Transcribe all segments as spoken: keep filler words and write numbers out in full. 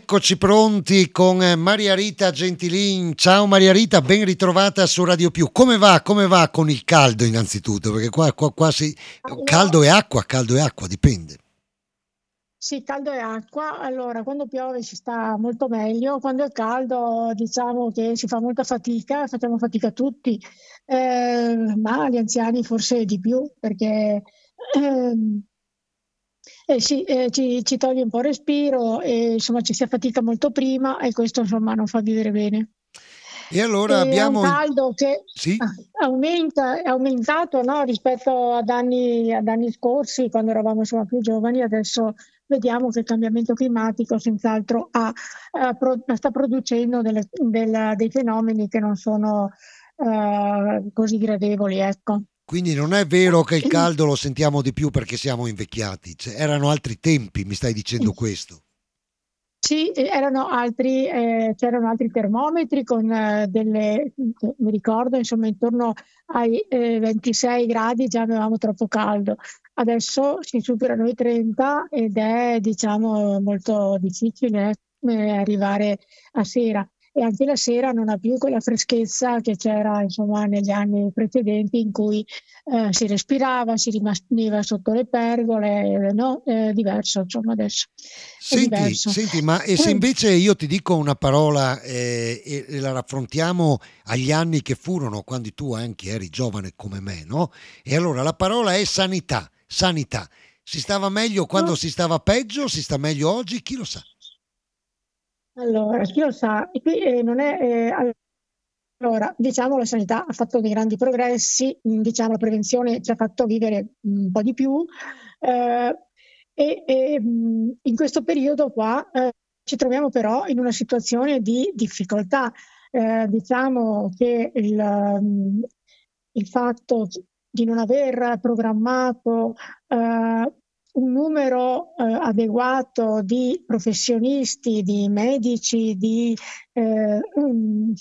Eccoci pronti con eh, Maria Rita Gentilin. Ciao Maria Rita, ben ritrovata su Radio Più. Come va? Come va con il caldo innanzitutto? Perché qua, qua, qua si... Io caldo e acqua, caldo e acqua, dipende. sì, caldo e acqua. Allora, quando piove si sta molto meglio, quando è caldo diciamo che si fa molta fatica, facciamo fatica tutti. Eh, ma gli anziani forse di più, perché ehm, eh sì, eh, ci, ci toglie un po' il respiro e insomma ci si affatica molto prima e questo insomma non fa vivere bene. E allora E è un abbiamo... caldo che Sì? ah, aumenta, è aumentato, no, rispetto ad anni, ad anni scorsi, quando eravamo insomma, più giovani. Adesso vediamo che il cambiamento climatico senz'altro ha- ha pro- sta producendo delle- del- dei fenomeni che non sono eh, così gradevoli, ecco. Quindi non è vero che il caldo lo sentiamo di più perché siamo invecchiati. Cioè, erano altri tempi, mi stai dicendo questo? Sì, eh, erano altri, eh, c'erano altri termometri con eh, delle, mi ricordo, insomma, intorno ai eh, ventisei gradi già avevamo troppo caldo. Adesso si superano i trenta ed è, diciamo, molto difficile eh, arrivare a sera. E anche la sera non ha più quella freschezza che c'era, insomma, negli anni precedenti in cui eh, si respirava, si rimaneva sotto le pergole, eh, no? È diverso, insomma, adesso è Senti, diverso. senti, ma e se invece io ti dico una parola eh, e, e la raffrontiamo agli anni che furono quando tu anche eri giovane come me, no? E allora la parola è sanità, sanità. Si stava meglio quando No? si stava peggio, si sta meglio oggi, chi lo sa? Allora, chi lo sa, e qui eh, non è, eh, allora, diciamo la sanità ha fatto dei grandi progressi, mh, diciamo la prevenzione ci ha fatto vivere un po' di più eh, e, e, mh, in questo periodo qua eh, ci troviamo però in una situazione di difficoltà. Eh, diciamo che il, mh, il fatto di non aver programmato eh, un numero eh, adeguato di professionisti, di medici, di eh, mm,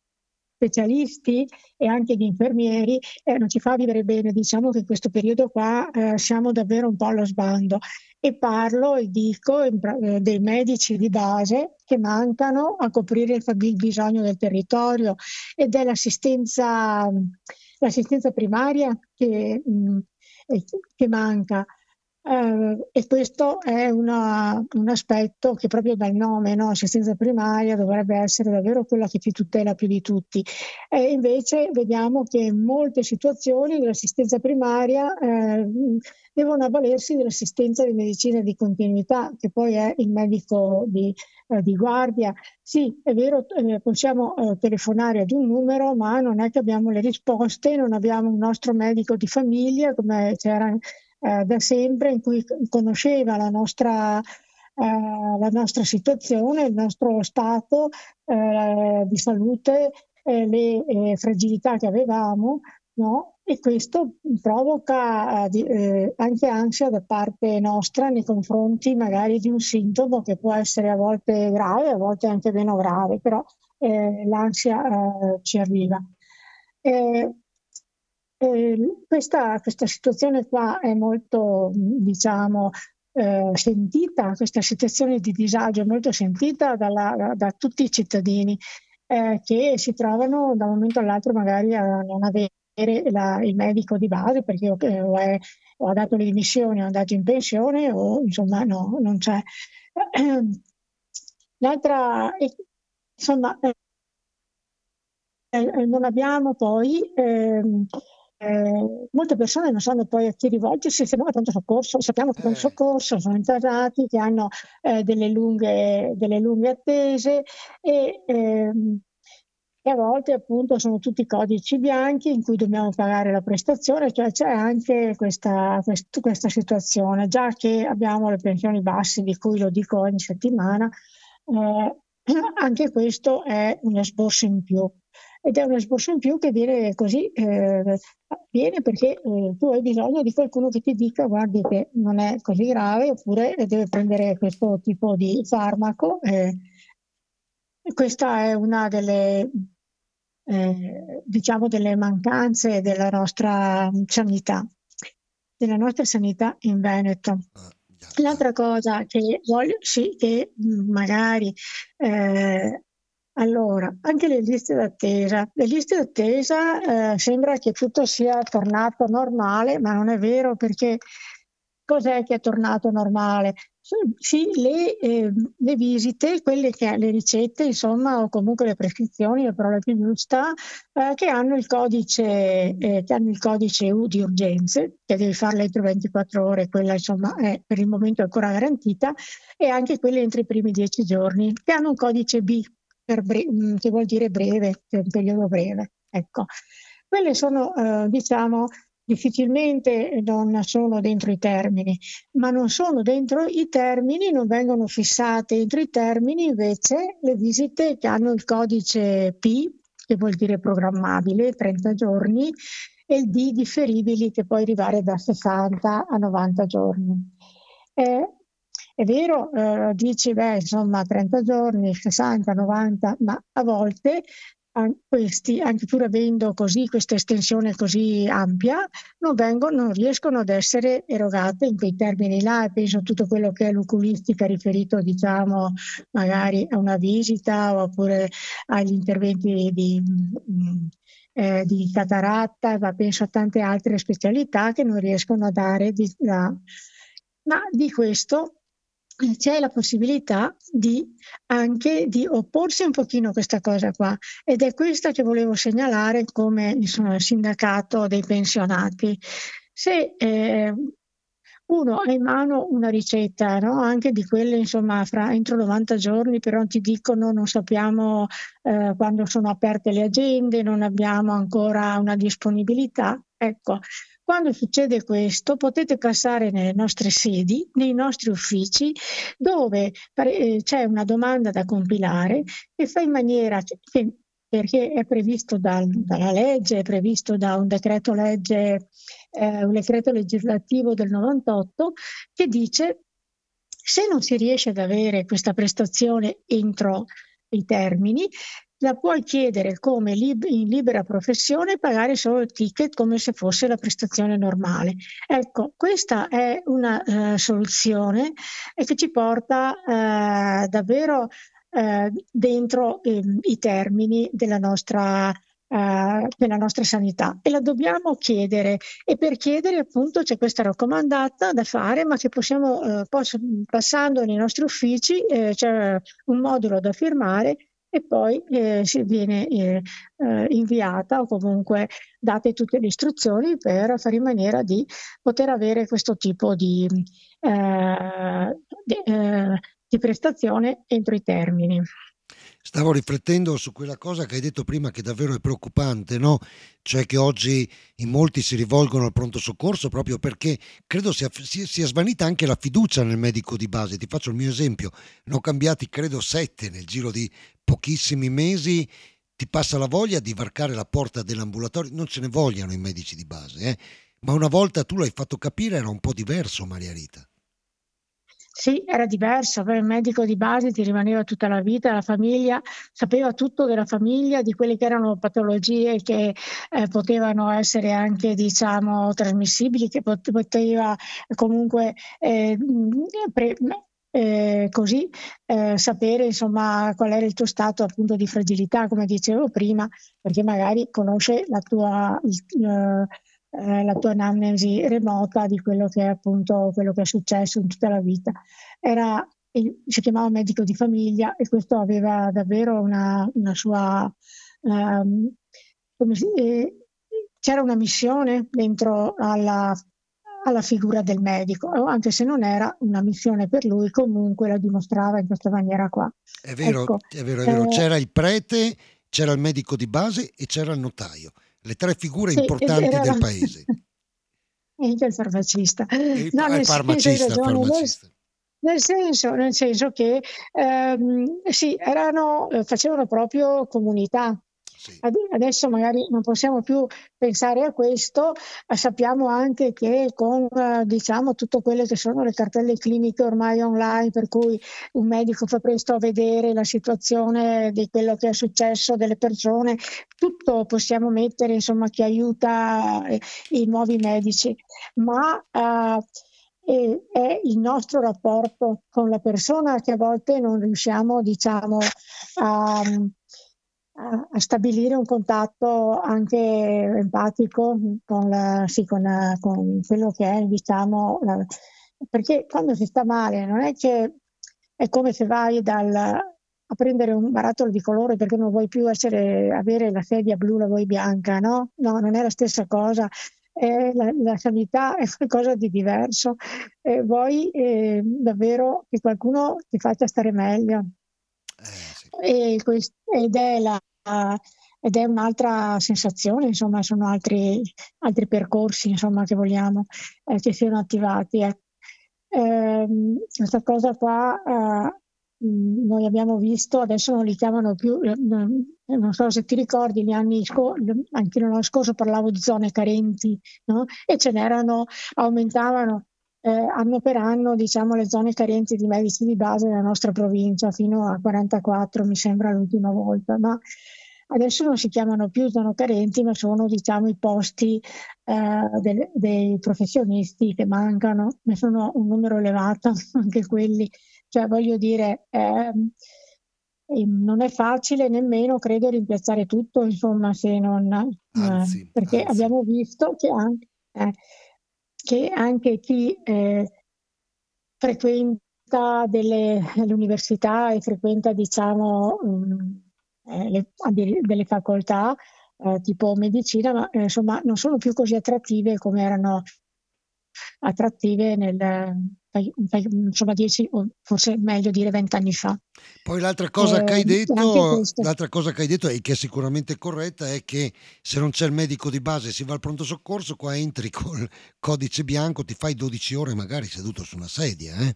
specialisti e anche di infermieri, eh, non ci fa vivere bene. Diciamo che in questo periodo qua eh, siamo davvero un po' allo sbando. E parlo e dico in pra- eh, dei medici di base che mancano a coprire il, fab- il bisogno del territorio e dell'assistenza l'assistenza primaria che, mh, eh, che manca. Eh, e questo è una- un aspetto che proprio dal nome, no? Assistenza primaria dovrebbe essere davvero quella che ti tutela più di tutti. E invece vediamo che in molte situazioni l'assistenza primaria eh, devono avvalersi dell'assistenza di medicina di continuità, che poi è il medico di, eh, di guardia. Sì, è vero, eh, possiamo eh, telefonare ad un numero, ma non è che abbiamo le risposte, non abbiamo un nostro medico di famiglia come c'era eh, da sempre, in cui conosceva la nostra, eh, la nostra situazione, il nostro stato eh, di salute, eh, le eh, fragilità che avevamo, no? E questo provoca eh, di- eh, anche ansia da parte nostra nei confronti magari di un sintomo che può essere a volte grave, a volte anche meno grave, però eh, l'ansia eh, ci arriva. Eh, eh, questa, questa situazione qua è molto, diciamo, eh, sentita, questa situazione di disagio è molto sentita dalla- da tutti i cittadini eh, che si trovano da un momento all'altro magari a non avere la- il medico di base perché o, o è- o ha dato le dimissioni o è andato in pensione o insomma no, non c'è. L'altra, e- insomma, eh, eh, non abbiamo poi, ehm, eh, molte persone non sanno poi a chi rivolgersi se non a pronto soccorso. Sappiamo che i pronto Eh, soccorso sono internati, che hanno eh, delle lunghe, delle lunghe attese e, ehm, e a volte appunto sono tutti codici bianchi in cui dobbiamo pagare la prestazione, cioè c'è anche questa, quest- questa situazione, già che abbiamo le pensioni basse, di cui lo dico ogni settimana, eh, anche questo è un esborso in più. Ed è un esborso in più che viene così, eh, viene perché eh, tu hai bisogno di qualcuno che ti dica guardi che non è così grave oppure deve prendere questo tipo di farmaco. eh. E questa è una delle, eh, diciamo, delle mancanze della nostra sanità, della nostra sanità in Veneto. ah, già. L'altra cosa che voglio, sì, che mh, magari, eh, allora, anche le liste d'attesa. Le liste d'attesa, eh, sembra che tutto sia tornato normale, ma non è vero perché cos'è che è tornato normale? Sì, sì, le, eh, le visite, quelle che le ricette, insomma, o comunque le prescrizioni, la parola più giusta, eh, che hanno il codice, eh, che hanno il codice U di urgenze, che devi farle entro ventiquattro ore, quella insomma è per il momento ancora garantita, e anche quelle entro i primi dieci giorni, che hanno un codice B, per bre- mm, che vuol dire breve, cioè un periodo breve. Ecco, quelle sono, eh, diciamo, difficilmente non sono dentro i termini, ma non sono dentro i termini, non vengono fissate entro i termini invece le visite che hanno il codice P, che vuol dire programmabile, trenta giorni, e il D differibili, che può arrivare da sessanta a novanta giorni. Eh, è vero, eh, dici, beh, insomma, trenta giorni, sessanta, novanta, ma a volte an- questi, anche pur avendo così questa estensione così ampia, non vengono, non riescono ad essere erogate in quei termini là. E penso a tutto quello che è l'oculistica riferito, diciamo, magari a una visita oppure agli interventi di, mm, eh, di cataratta, ma penso a tante altre specialità che non riescono a dare di, la- ma di questo eh, c'è la possibilità di anche di opporsi un pochino a questa cosa qua, ed è questa che volevo segnalare come insomma, sindacato dei pensionati. Se eh, uno ha in mano una ricetta, no? Anche di quelle, insomma, fra entro novanta giorni, però ti dicono non sappiamo eh, quando sono aperte le agende, non abbiamo ancora una disponibilità. Ecco, quando succede questo, potete passare nelle nostre sedi, nei nostri uffici, dove eh, c'è una domanda da compilare che fa in maniera che, perché è previsto dal- dalla legge, è previsto da un decreto legge, eh, un decreto legislativo del novantotto, che dice se non si riesce ad avere questa prestazione entro i termini, la puoi chiedere come lib- in libera professione e pagare solo il ticket come se fosse la prestazione normale. Ecco, questa è una eh, soluzione e che ci porta eh, davvero eh, dentro ehm, i termini della nostra, eh, della nostra sanità, e la dobbiamo chiedere, e per chiedere appunto c'è questa raccomandata da fare, ma che possiamo, eh, posso- passando nei nostri uffici, eh, c'è un modulo da firmare e poi eh, si viene eh, eh, inviata o comunque date tutte le istruzioni per fare in maniera di poter avere questo tipo di, eh, di, eh, di prestazione entro i termini. Stavo riflettendo su quella cosa che hai detto prima che davvero è preoccupante, no? Cioè che oggi in molti si rivolgono al pronto soccorso proprio perché credo sia, sia, sia svanita anche la fiducia nel medico di base. Ti faccio il mio esempio, ne ho cambiati credo sette nel giro di pochissimi mesi, ti passa la voglia di varcare la porta dell'ambulatorio, non ce ne vogliano i medici di base, eh? Ma una volta tu l'hai fatto capire era un po' diverso, Maria Rita. Sì, era diverso, avere un medico di base ti rimaneva tutta la vita, la famiglia sapeva tutto della famiglia, di quelle che erano patologie che eh, potevano essere anche, diciamo, trasmissibili, che pot- poteva comunque eh, mh, pre- eh, così eh, sapere, insomma, qual era il tuo stato appunto di fragilità, come dicevo prima, perché magari conosce la tua, il- eh, eh, la tua anamnesi remota di quello che è appunto quello che è successo in tutta la vita. Era, si chiamava medico di famiglia, e questo aveva davvero una, una sua, ehm, come si- eh, c'era una missione dentro alla, alla figura del medico, o anche se non era una missione per lui, comunque la dimostrava in questa maniera qua. È vero, Ecco, è vero, è vero. eh, C'era il prete, c'era il medico di base e c'era il notaio, le tre figure sì, ed importanti era del paese. e anche il farmacista. E il, No, fa- il nel senso, hai farmacista, il ragione, nel, farmacista. nel senso, nel senso che ehm, sì, erano, eh, facevano proprio comunità. Sì. Ad- Adesso magari non possiamo più pensare a questo, ma sappiamo anche che con eh, diciamo tutte quelle che sono le cartelle cliniche ormai online, per cui un medico fa presto a vedere la situazione di quello che è successo delle persone, tutto possiamo mettere, insomma, che aiuta eh, i nuovi medici, ma eh, e è il nostro rapporto con la persona che a volte non riusciamo, diciamo, a, a- a stabilire un contatto anche empatico con, la- sì, con, la- con quello che è, diciamo, la- perché quando si sta male non è che è come se vai dal, a prendere un barattolo di colore perché non vuoi più essere, avere la sedia blu, la vuoi bianca, no? No, non è la stessa cosa. Eh, la, la sanità è qualcosa di diverso e vuoi eh, davvero che qualcuno ti faccia stare meglio. Eh, sì. E quest- ed è la, ed è un'altra sensazione, insomma, sono altri, altri percorsi, insomma, che vogliamo eh, che siano attivati. eh. Ehm, questa cosa qua, eh, mh, noi abbiamo visto, adesso non li chiamano più, eh, non non so se ti ricordi, gli anni scorsi, anche l'anno scorso parlavo di zone carenti, no? E ce n'erano, aumentavano eh, anno per anno, diciamo, le zone carenti di medici di base nella nostra provincia, fino a quarantaquattro, mi sembra l'ultima volta, ma adesso non si chiamano più zone carenti, ma sono, diciamo, i posti eh, del- dei professionisti che mancano, ne sono un numero elevato anche quelli, cioè voglio dire, ehm, ehm, non è facile nemmeno, credo, rimpiazzare tutto, insomma, se non, eh, Anzi, perché anzi, abbiamo visto che anche, eh, che anche chi eh, frequenta delle, l'università e frequenta, diciamo, mh, eh, le- addir- delle facoltà eh, tipo medicina, ma eh, insomma non sono più così attrattive come erano attrattive nel, fai- fai- insomma, dieci o forse meglio dire vent'anni fa. poi l'altra cosa che Eh, hai e anche detto, questo. l'altra cosa che hai detto e che è sicuramente corretta è che se non c'è il medico di base e si va al pronto soccorso, qua entri col codice bianco, ti fai dodici ore magari seduto su una sedia, eh?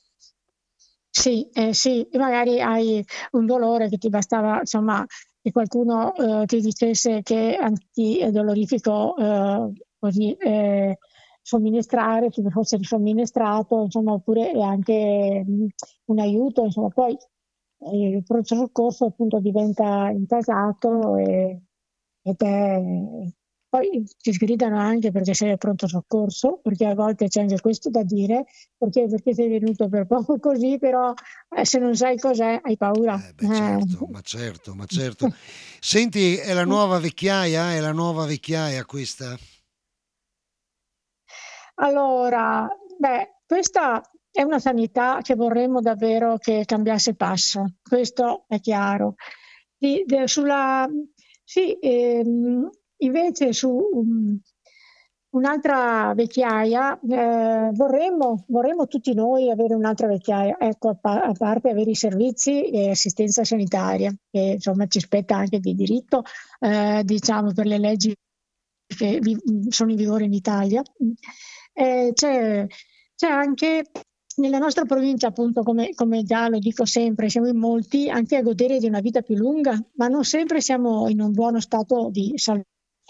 Sì, eh, sì, magari hai un dolore che ti bastava, insomma, che qualcuno eh, ti dicesse che antidolorifico eh, così eh, somministrare, che fosse somministrato, insomma, oppure è anche mh, un aiuto, insomma, poi eh, il pronto soccorso appunto diventa intasato e, ed è poi ti sgridano anche perché sei al pronto soccorso, perché a volte c'è anche questo da dire, perché, perché sei venuto per poco così, però eh, se non sai cos'è hai paura. Eh beh, Eh. certo, ma certo, ma certo. Senti, è la nuova vecchiaia? È la nuova vecchiaia questa? Allora, beh, questa è una sanità che vorremmo davvero che cambiasse passo, questo è chiaro. Di- de- sulla, sì, ehm, invece su um, un'altra vecchiaia, eh, vorremmo, vorremmo tutti noi avere un'altra vecchiaia, ecco, a, pa- a parte avere i servizi e assistenza sanitaria, che insomma ci spetta anche di diritto, eh, diciamo per le leggi che vi- sono in vigore in Italia. Eh, c'è, c'è anche nella nostra provincia, appunto, come, come già lo dico sempre, siamo in molti anche a godere di una vita più lunga, ma non sempre siamo in un buono stato di salute.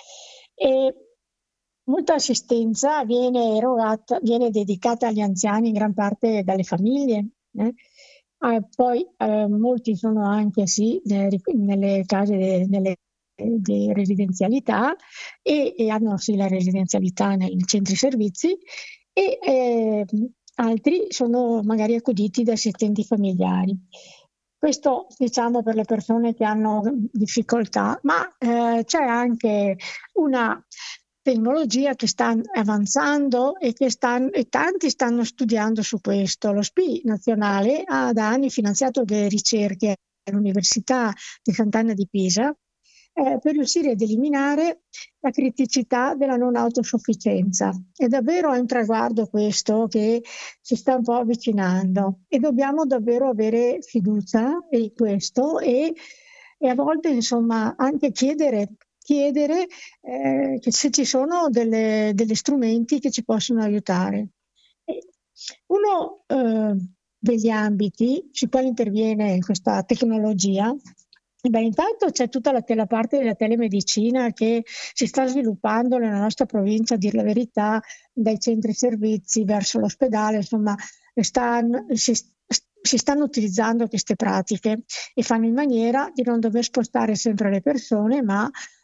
E molta assistenza viene erogata, viene dedicata agli anziani in gran parte dalle famiglie. eh. Ah, poi eh, molti sono anche sì, ne- nelle case, nelle di residenzialità e, e hanno sì la residenzialità nei centri servizi e eh, altri sono magari accuditi da assistenti familiari. Questo diciamo per le persone che hanno difficoltà, ma eh, c'è anche una tecnologia che sta avanzando e che stan- e tanti stanno studiando su questo. Lo S P I nazionale ha da anni finanziato delle ricerche all'Università di Sant'Anna di Pisa eh, per riuscire ad eliminare la criticità della non autosufficienza. È davvero un traguardo questo che si sta un po' avvicinando e dobbiamo davvero avere fiducia in questo e, e a volte insomma anche chiedere, chiedere eh, che se ci sono delle, degli strumenti che ci possono aiutare. E uno eh, degli ambiti sui quali interviene questa tecnologia, beh, intanto c'è tutta la, la parte della telemedicina che si sta sviluppando nella nostra provincia, a dir la verità, dai centri servizi verso l'ospedale, insomma, stanno- si, si stanno utilizzando queste pratiche e fanno in maniera di non dover spostare sempre le persone, ma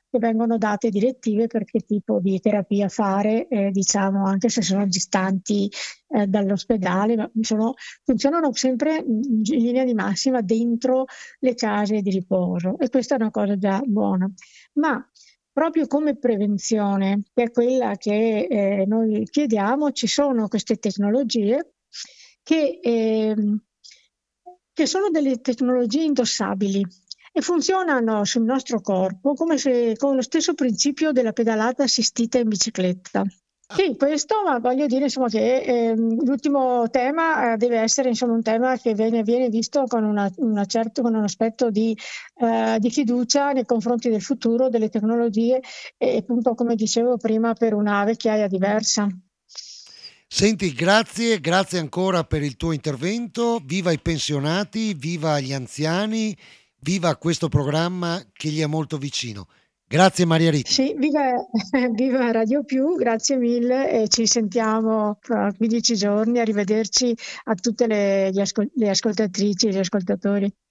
che vengono date direttive per che tipo di terapia fare, eh, diciamo, anche se sono distanti eh, dall'ospedale, ma sono- funzionano sempre in in linea di massima dentro le case di riposo e questa è una cosa già buona. Ma proprio come prevenzione, che è quella che eh, noi chiediamo, ci sono queste tecnologie che, ehm, che sono delle tecnologie indossabili e funzionano sul nostro corpo come se con lo stesso principio della pedalata assistita in bicicletta. Sì, questo, ma voglio dire insomma che ehm, l'ultimo tema eh, deve essere insomma un tema che viene, viene visto con, una, una certo, con un aspetto di, eh, di fiducia nei confronti del futuro, delle tecnologie e appunto come dicevo prima per una vecchiaia diversa. Senti, grazie, grazie ancora per il tuo intervento. Viva i pensionati, viva gli anziani, viva questo programma che gli è molto vicino. Grazie Maria Rita. Sì, viva, viva Radio Più, grazie mille e ci sentiamo fra quindici giorni. Arrivederci a tutte le, gli ascol- le ascoltatrici e gli ascoltatori.